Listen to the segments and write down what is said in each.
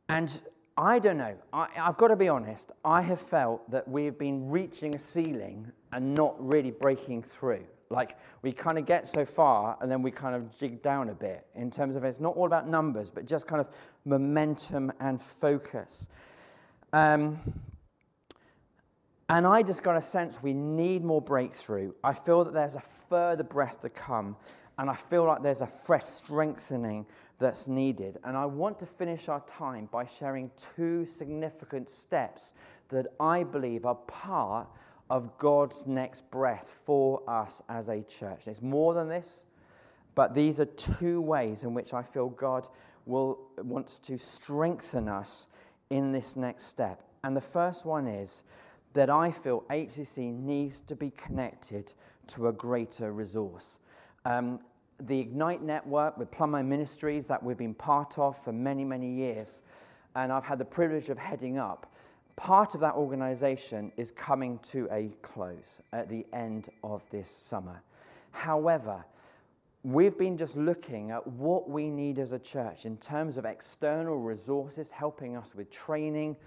And I don't know, I've got to be honest, I have felt that we've been reaching a ceiling and not really breaking through. Like, we kind of get so far and then we kind of jig down a bit in terms of it's not all about numbers, but just kind of momentum and focus. And I just got a sense we need more breakthrough. I feel that there's a further breath to come, and I feel like there's a fresh strengthening that's needed. And I want to finish our time by sharing 2 significant steps that I believe are part of God's next breath for us as a church. It's more than this, but these are 2 ways in which I feel God wants to strengthen us in this next step. And the first one is that I feel HCC needs to be connected to a greater resource. The Ignite Network with Plumber Ministries that we've been part of for many, many years, and I've had the privilege of heading up, part of that organization is coming to a close at the end of this summer. However, we've been just looking at what we need as a church in terms of external resources helping us with training,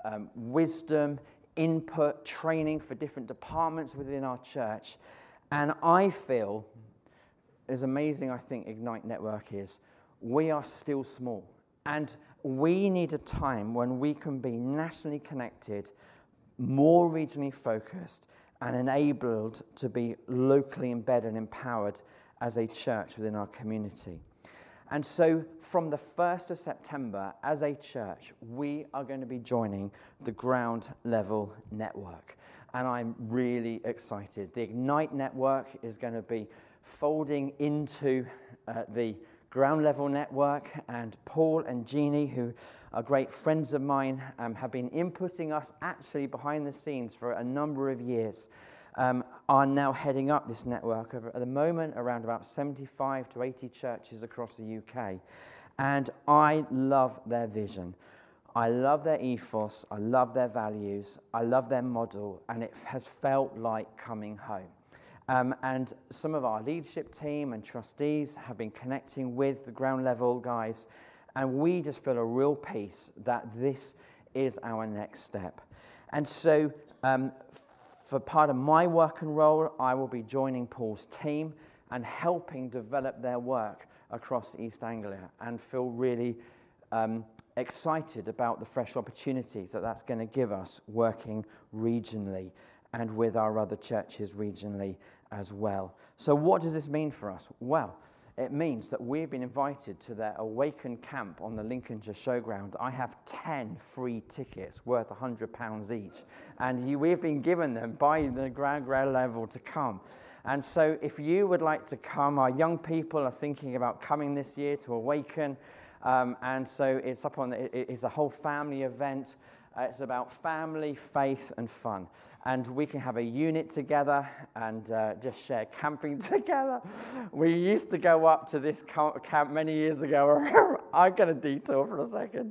wisdom, input, training for different departments within our church. And I feel, as amazing I think Ignite Network is, we are still small. And we need a time when we can be nationally connected, more regionally focused, and enabled to be locally embedded and empowered as a church within our community. And so from the 1st of September, as a church, we are going to be joining the Ground Level Network. And I'm really excited. The Ignite Network is going to be folding into the Ground Level Network, and Paul and Jeannie, who are great friends of mine, have been inputting us actually behind the scenes for a number of years, are now heading up this network at the moment around about 75 to 80 churches across the UK. And I love their vision. I love their ethos. I love their values. I love their model, and it has felt like coming home. And some of our leadership team and trustees have been connecting with the Ground Level guys, and we just feel a real peace that this is our next step. And so for part of my work and role, I will be joining Paul's team and helping develop their work across East Anglia, and feel really excited about the fresh opportunities that that's going to give us working regionally and with our other churches regionally as well. So what does this mean for us? Well, it means that we've been invited to their Awaken camp on the Lincolnshire Showground. I have 10 free tickets worth £100 each, and we've been given them by the Ground Level to come. And so if you would like to come, our young people are thinking about coming this year to Awaken, and so it's it's a whole family event. It's about family, faith, and fun. And we can have a unit together and just share camping together. We used to go up to this camp many years ago. I'm going to detour for a second.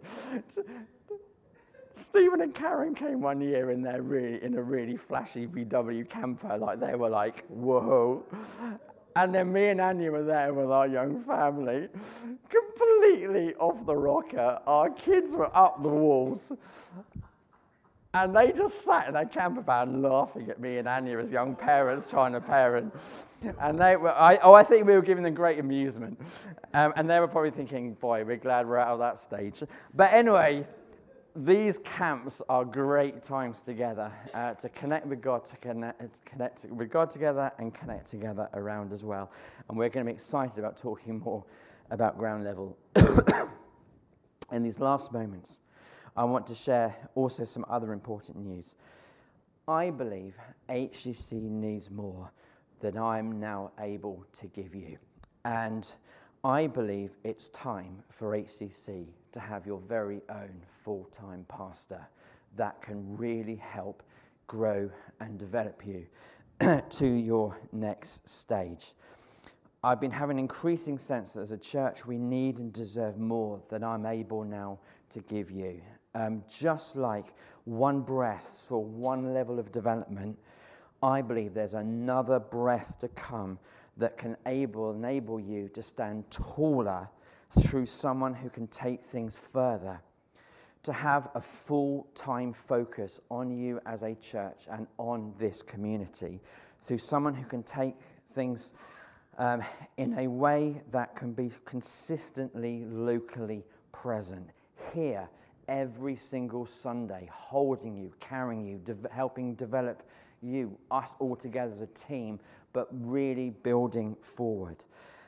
Stephen and Karen came one year in a really flashy VW camper. Like, they were like, whoa. And then me and Anya were there with our young family, completely off the rocker. Our kids were up the walls. And they just sat in their camper van laughing at me and Anya as young parents trying to parent. And I think we were giving them great amusement. And they were probably thinking, boy, we're glad we're out of that stage. But anyway, these camps are great times together to connect with God, to connect with God together and connect together around as well. And we're going to be excited about talking more about Ground Level. In these last moments, I want to share also some other important news. I believe HCC needs more than I'm now able to give you. And I believe it's time for HCC to have your very own full-time pastor that can really help grow and develop you to your next stage. I've been having an increasing sense that as a church we need and deserve more than I'm able now to give you. Just like one breath saw one level of development, I believe there's another breath to come that can enable you to stand taller through someone who can take things further. to have a full-time focus on you as a church and on this community through someone who can take things in a way that can be consistently locally present here every single Sunday, holding you, carrying you, helping develop you, us all together as a team, but really building forward.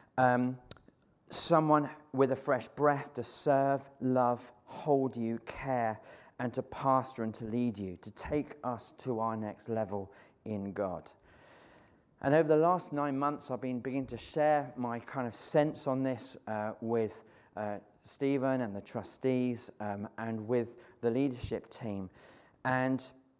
Someone with a fresh breath to serve, love, hold you, care, and to pastor and to lead you, to take us to our next level in God. And over the last 9 months, I've been beginning to share my kind of sense on this with Stephen and the trustees and with the leadership team. And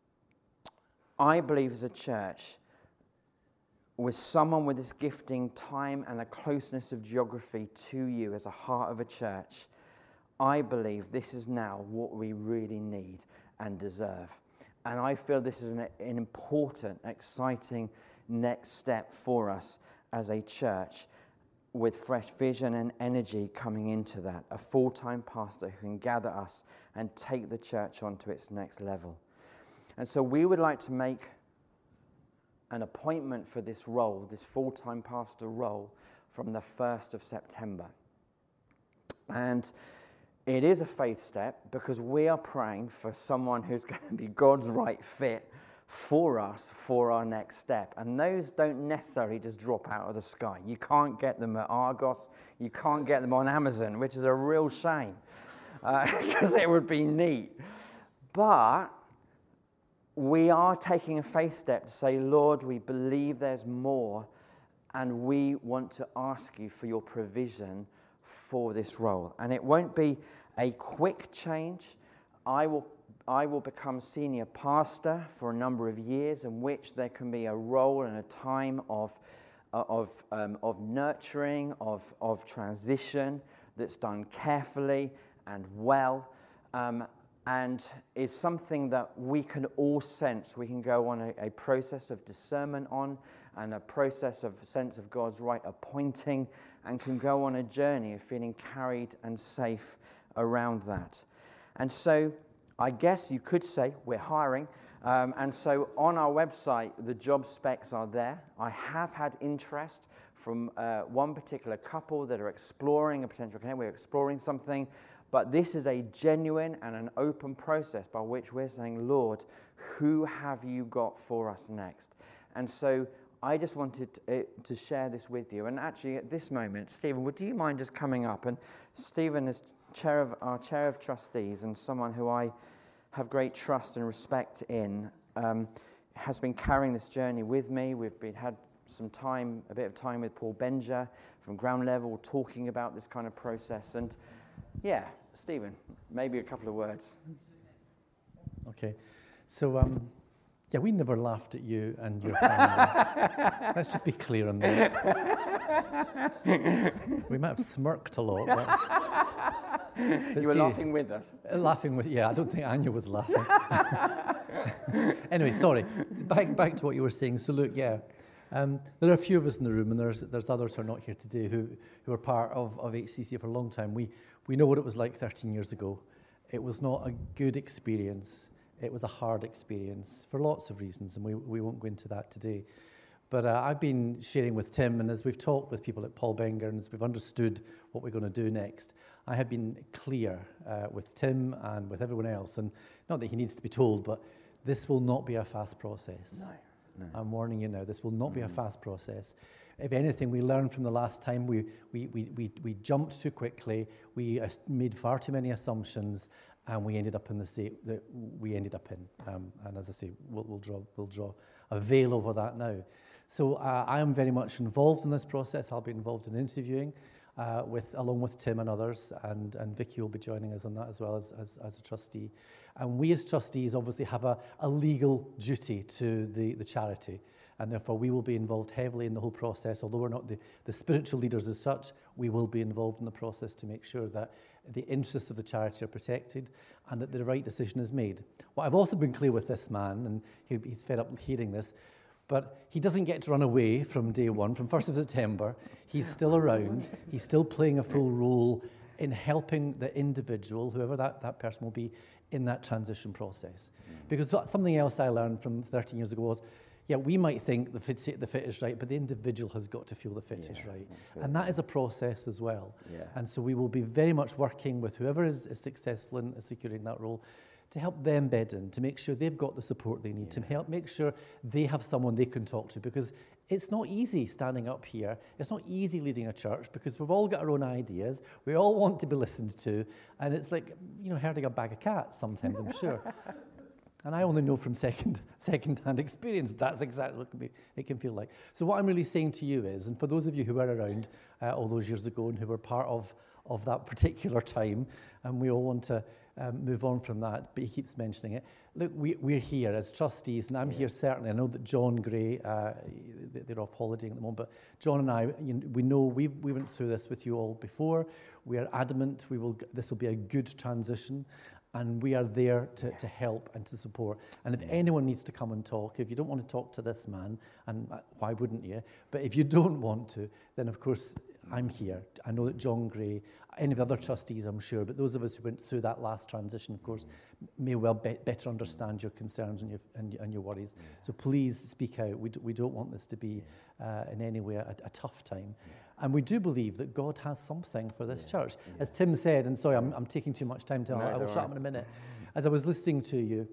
I believe as a church, with someone with this gifting, time, and a closeness of geography to you as a heart of a church, I believe this is now what we really need and deserve. And I feel this is an important, exciting next step for us as a church, with fresh vision and energy coming into that. A full-time pastor who can gather us and take the church on to its next level. And so we would like to make an appointment for this role, this full-time pastor role, from the 1st of September. And it is a faith step because we are praying for someone who's going to be God's right fit for us for our next step. And those don't necessarily just drop out of the sky. You can't get them at Argos. You can't get them on Amazon, which is a real shame because it would be neat. But we are taking a faith step to say, Lord, we believe there's more, and we want to ask you for your provision for this role. And it won't be a quick change. I will become senior pastor for a number of years, in which there can be a role and a time of nurturing, of transition that's done carefully and well. And is something that we can all sense. We can go on a process of discernment on, and a process of sense of God's right appointing, and can go on a journey of feeling carried and safe around that. And so I guess you could say we're hiring. And so on our website, the job specs are there. I have had interest from one particular couple that are exploring a potential candidate. We're exploring something. But this is a genuine and an open process by which we're saying, Lord, who have you got for us next? And so I just wanted to share this with you. And actually at this moment, Stephen, would you mind just coming up? And Stephen is our chair of trustees, and someone who I have great trust and respect in, has been carrying this journey with me. We've had a bit of time with Paul Benja from Ground Level, talking about this kind of process. And yeah, Stephen, maybe a couple of words. Okay, so we never laughed at you and your family. Let's just be clear on that. We might have smirked a lot, but you were laughing with us. I don't think Anya was laughing. Anyway, sorry. Back to what you were saying. So look, there are a few of us in the room, and there's others who are not here today who are part of HCC for a long time. We know what it was like 13 years ago. It was not a good experience. It was a hard experience for lots of reasons, and we won't go into that today. But I've been sharing with Tim, and as we've talked with people at Paul Benger, and as we've understood what we're going to do next, I have been clear with Tim and with everyone else, and not that he needs to be told, but this will not be a fast process. No. I'm warning you now, this will not be a fast process. If anything, we learned from the last time we jumped too quickly, we made far too many assumptions, and we ended up in the state that we ended up in. And as I say, we'll draw a veil over that now. So I am very much involved in this process. I'll be involved in interviewing along with Tim and others, and Vicky will be joining us on that as well as a trustee. And we as trustees obviously have a legal duty to the charity, and therefore we will be involved heavily in the whole process. Although we're not the spiritual leaders as such, we will be involved in the process to make sure that the interests of the charity are protected and that the right decision is made. What I've also been clear with this man, and he's fed up hearing this, but he doesn't get to run away from day one, from 1st of September. He's still around. He's still playing a full role in helping the individual, whoever that person will be, in that transition process. Because something else I learned from 13 years ago was, yeah, we might think the fit is right, but the individual has got to feel the fit is right. Absolutely. And that is a process as well. Yeah. And so we will be very much working with whoever is successful in securing that role to help them bed in, to make sure they've got the support they need, to help make sure they have someone they can talk to, because it's not easy standing up here. It's not easy leading a church, because we've all got our own ideas. We all want to be listened to, and it's like, herding a bag of cats sometimes, I'm sure. And I only know from second-hand experience that's exactly what it can feel like. So what I'm really saying to you is, and for those of you who were around all those years ago and who were part of that particular time, and we all want to move on from that, but he keeps mentioning it. Look, we're here as trustees, and I'm here certainly. I know that John Gray, they're off holidaying at the moment, but John and I, we know we went through this with you all before. We are adamant this will be a good transition, and we are there to help and to support. And if anyone needs to come and talk, if you don't want to talk to this man, and why wouldn't you? But if you don't want to, then of course I'm here. I know that John Gray, any of the other trustees, I'm sure, but those of us who went through that last transition, of course, may well better understand your concerns and your worries. So please speak out. We don't want this to be in any way a tough time. And we do believe that God has something for this church. As Tim said, and sorry, I'm taking too much time I will shut up in a minute. As I was listening to you,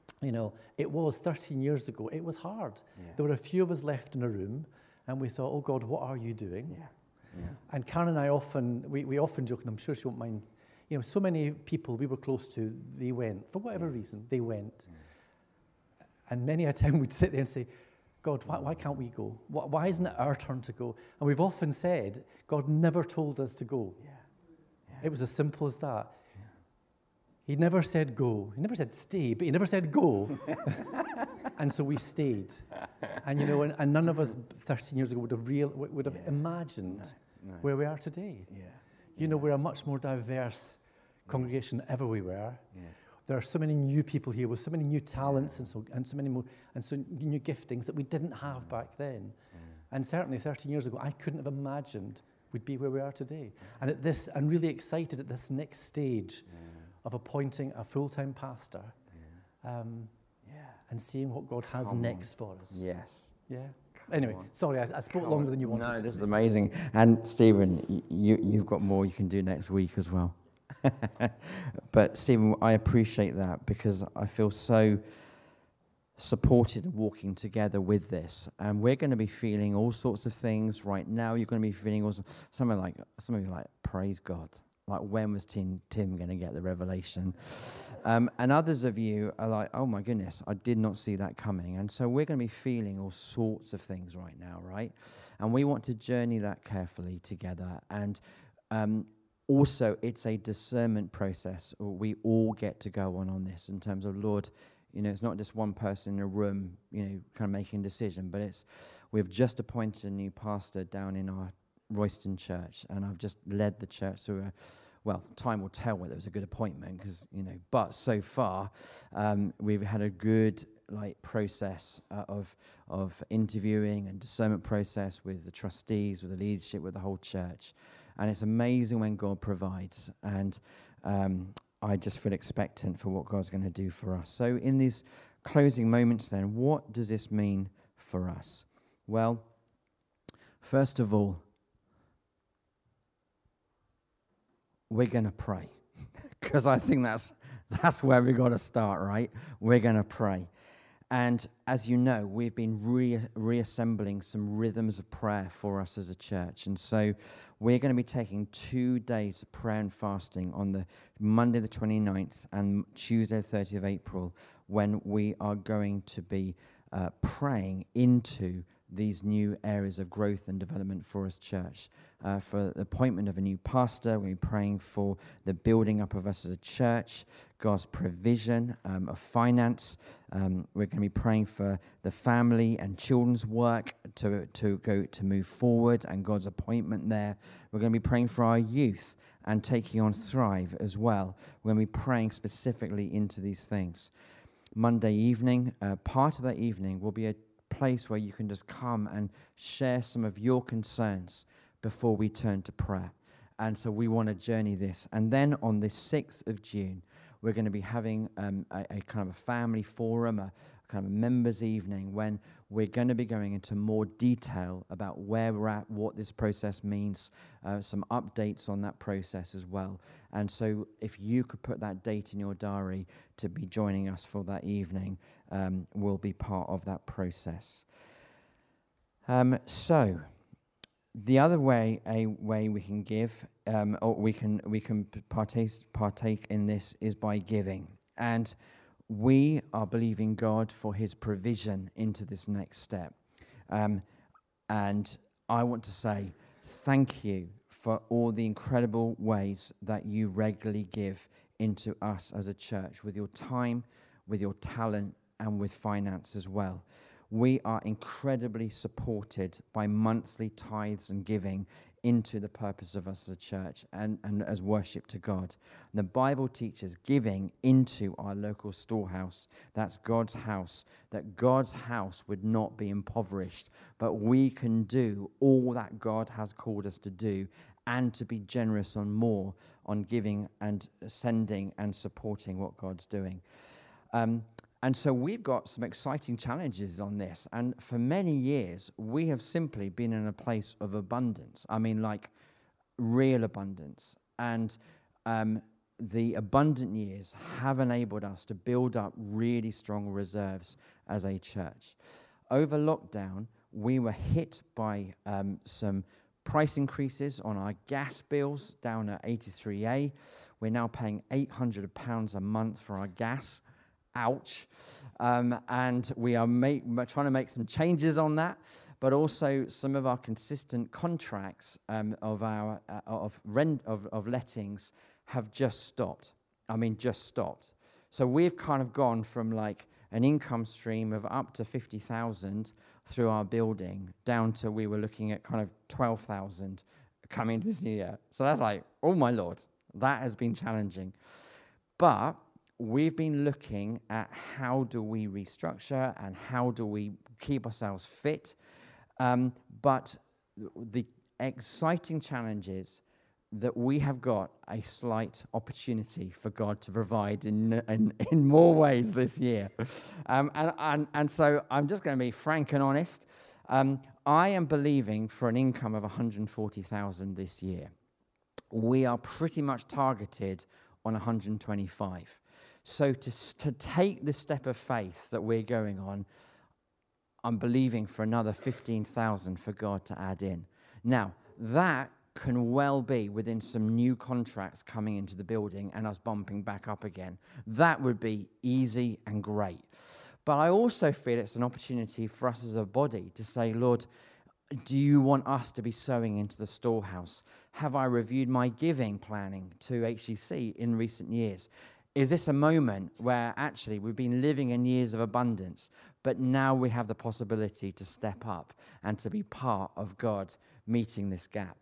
it was 13 years ago. It was hard. There were a few of us left in a room, and we thought, oh God, what are you doing? And Karen and I we often joke, and I'm sure she won't mind, so many people we were close to, they went, for whatever reason, they went. And many a time we'd sit there and say, God, why can't we go? Why isn't it our turn to go? And we've often said, God never told us to go. It was as simple as that. He never said go. He never said stay, but he never said go. And so we stayed. And and none of us 13 years ago would have imagined where we are today. We're a much more diverse congregation than ever we were. There are so many new people here with so many new talents and so many more and so new giftings that we didn't have back then. And certainly 13 years ago, I couldn't have imagined we'd be where we are today. And I'm really excited at this next stage of appointing a full-time pastor and seeing what God has next for us. Yes. Yeah. Anyway, sorry, I spoke longer than you wanted. No, this is amazing. And Stephen, you've got more you can do next week as well. But Stephen, I appreciate that, because I feel so supported and walking together with this. And we're going to be feeling all sorts of things right now. You're going to be feeling also something like praise God. Like, when was Tim going to get the revelation? And others of you are like, oh my goodness, I did not see that coming. And so we're going to be feeling all sorts of things right now, right? And we want to journey that carefully together. And also, it's a discernment process. We all get to go on this in terms of, Lord, it's not just one person in a room, kind of making a decision, but we've just appointed a new pastor down in our Royston church, and I've just led the church through time will tell whether it was a good appointment, because, but so far, we've had a good process of interviewing and discernment process with the trustees, with the leadership, with the whole church. And it's amazing when God provides. And I just feel expectant for what God's going to do for us. So in these closing moments then, what does this mean for us? Well, first of all, we're going to pray. Because I think that's where we've got to start, right? We're going to pray. And as you know, we've been reassembling some rhythms of prayer for us as a church. And so we're going to be taking 2 days of prayer and fasting on the Monday the 29th and Tuesday the 30th of April, when we are going to be praying into these new areas of growth and development for us church. For the appointment of a new pastor, we're praying for the building up of us as a church, God's provision of finance. We're going to be praying for the family and children's work to move forward, and God's appointment there. We're going to be praying for our youth and taking on Thrive as well. We're going to be praying specifically into these things. Monday evening, part of that evening will be a place where you can just come and share some of your concerns before we turn to prayer. And so we want to journey this. And then on the 6th of June, we're going to be having a kind of a family forum, a kind of a members' evening, when we're going to be going into more detail about where we're at, what this process means, some updates on that process as well. And so if you could put that date in your diary to be joining us for that evening, we'll be part of that process. So the other way we can give, or we can partake in this, is by giving. And we are believing God for his provision into this next step. And I want to say thank you for all the incredible ways that you regularly give into us as a church, with your time, with your talent, and with finance as well. We are incredibly supported by monthly tithes and giving into the purpose of us as a church and as worship to God. And the Bible teaches giving into our local storehouse, that's God's house, that God's house would not be impoverished, but we can do all that God has called us to do, and to be generous on more, on giving and sending and supporting what God's doing. And so we've got some exciting challenges on this. And for many years, we have simply been in a place of abundance. I mean, like real abundance. And the abundant years have enabled us to build up really strong reserves as a church. Over lockdown, we were hit by some price increases on our gas bills down at 83A. We're now paying £800 a month for our gas. Ouch. And we are trying to make some changes on that, but also some of our consistent contracts of lettings have just stopped. Just stopped. So we've kind of gone from like an income stream of up to 50,000 through our building down to, we were looking at kind of 12,000 coming this year. So that's like, oh my Lord, that has been challenging. But we've been looking at how do we restructure and how do we keep ourselves fit. But the exciting challenge is that we have got a slight opportunity for God to provide in more ways this year. And so I'm just going to be frank and honest. I am believing for an income of 140,000 this year. We are pretty much targeted on 125. So to take the step of faith that we're going on, I'm believing for another 15,000 for God to add in. Now, that can well be within some new contracts coming into the building and us bumping back up again. That would be easy and great. But I also feel it's an opportunity for us as a body to say, Lord, do you want us to be sowing into the storehouse? Have I reviewed my giving planning to HCC in recent years? Is this a moment where actually we've been living in years of abundance, but now we have the possibility to step up and to be part of God meeting this gap?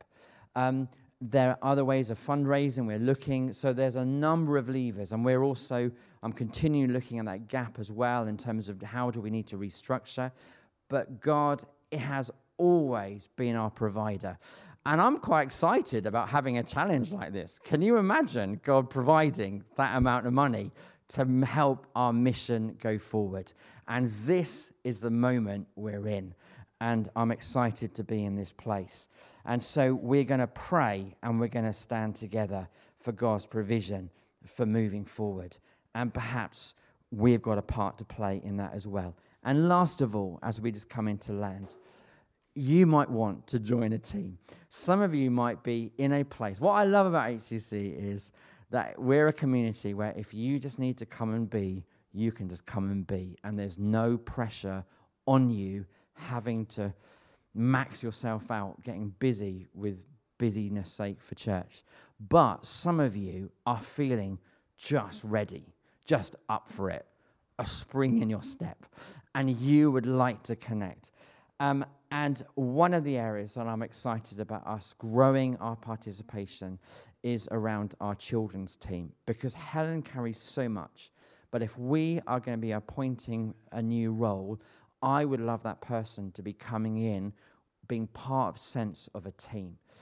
There are other ways of fundraising. We're looking, so there's a number of levers, and I'm continuing looking at that gap as well in terms of how do we need to restructure. But God has always been our provider. And I'm quite excited about having a challenge like this. Can you imagine God providing that amount of money to help our mission go forward? And this is the moment we're in. And I'm excited to be in this place. And so we're going to pray and we're going to stand together for God's provision for moving forward. And perhaps we've got a part to play in that as well. And last of all, as we just come into land, you might want to join a team. Some of you might be in a place. What I love about HCC is that we're a community where if you just need to come and be, you can just come and be. And there's no pressure on you having to max yourself out, getting busy with busyness sake for church. But some of you are feeling just ready, just up for it, a spring in your step, and you would like to connect. And one of the areas that I'm excited about us growing our participation is around our children's team, because Helen carries so much. But if we are going to be appointing a new role, I would love that person to be coming in, being part of sense of a team.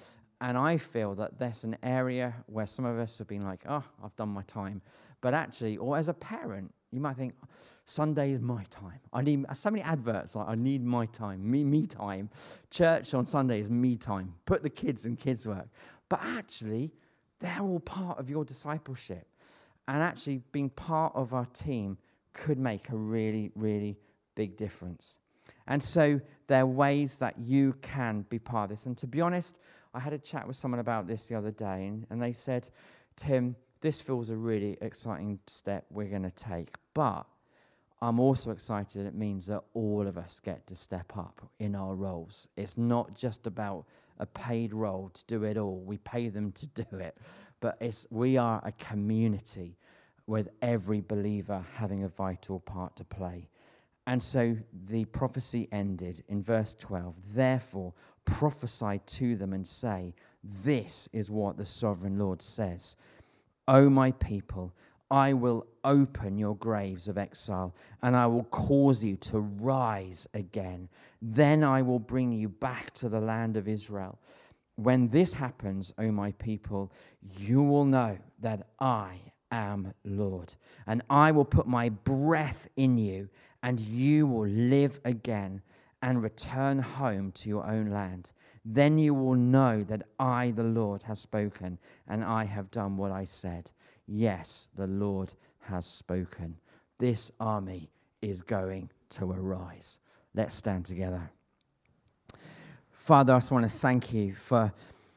And I feel that there's an area where some of us have been like, oh, I've done my time. But actually, or as a parent, you might think, Sunday is my time. I need so many adverts like, I need my time, me time. Church on Sunday is me time. Put the kids in kids' work. But actually, they're all part of your discipleship. And actually, being part of our team could make a really, really big difference. And so there are ways that you can be part of this. And to be honest, I had a chat with someone about this the other day, and they said, Tim, this feels a really exciting step we're going to take. But I'm also excited it means that all of us get to step up in our roles. It's not just about a paid role to do it all. We pay them to do it. But we are a community with every believer having a vital part to play. And so the prophecy ended in verse 12. Therefore, prophesy to them and say, this is what the sovereign Lord says. O my people, I will open your graves of exile, and I will cause you to rise again. Then I will bring you back to the land of Israel. When this happens, O my people, you will know that I am Lord, and I will put my breath in you, and you will live again and return home to your own land. Then you will know that I, the Lord, have spoken, and I have done what I said. Yes, the Lord has spoken. This army is going to arise. Let's stand together. Father, I just want to thank you for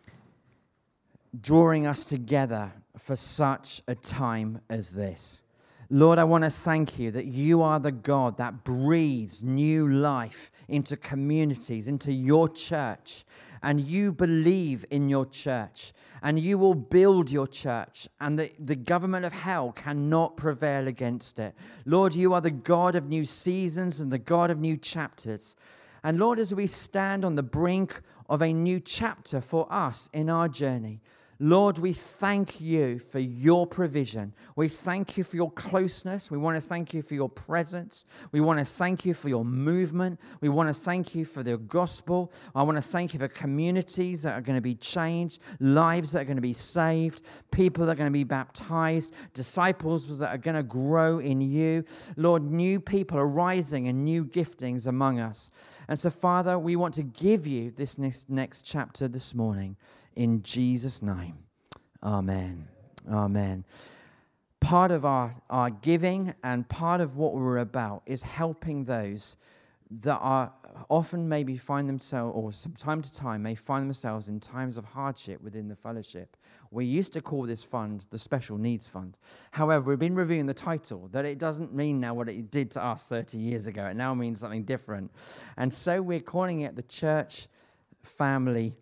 drawing us together for such a time as this. Lord, I want to thank you that you are the God that breathes new life into communities, into your church. And you believe in your church. And you will build your church. And the government of hell cannot prevail against it. Lord, you are the God of new seasons and the God of new chapters. And Lord, as we stand on the brink of a new chapter for us in our journey, Lord, we thank you for your provision. We thank you for your closeness. We want to thank you for your presence. We want to thank you for your movement. We want to thank you for the gospel. I want to thank you for communities that are going to be changed, lives that are going to be saved, people that are going to be baptized, disciples that are going to grow in you. Lord, new people are rising and new giftings among us. And so, Father, we want to give you this next chapter this morning. In Jesus' name, amen. Amen. Part of our giving and part of what we're about is helping those that are often maybe find themselves, or from time to time may find themselves in times of hardship within the fellowship. We used to call this fund the Special Needs Fund. However, we've been reviewing the title, that it doesn't mean now what it did to us 30 years ago. It now means something different. And so we're calling it the Church Family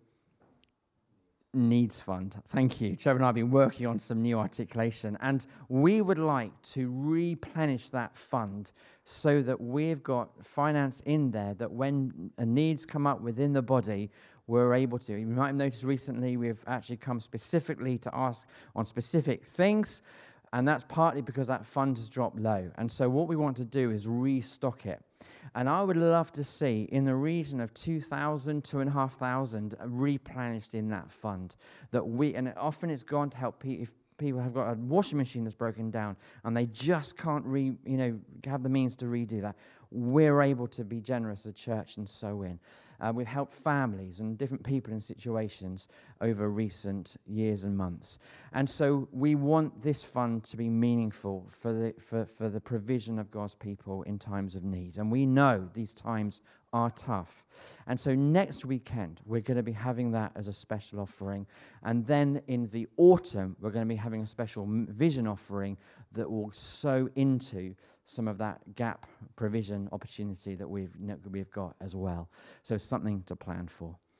Needs Fund. Thank you. Trevor and I have been working on some new articulation, and we would like to replenish that fund so that we've got finance in there that when needs come up within the body, we're able to. You might have noticed recently we've actually come specifically to ask on specific things, and that's partly because that fund has dropped low. And so what we want to do is restock it. And I would love to see in the region of 2,000, 2,500 replenished in that fund. And often it's gone to help if people have got a washing machine that's broken down and they just can't have the means to redo that. We're able to be generous as a church and sow in. We've helped families and different people in situations over recent years and months. And so we want this fund to be meaningful for the provision of God's people in times of need. And we know these times are tough. And so next weekend, we're going to be having that as a special offering. And then in the autumn, we're going to be having a special vision offering that will sow into some of that gap provision opportunity that we've got as well. So something to plan for.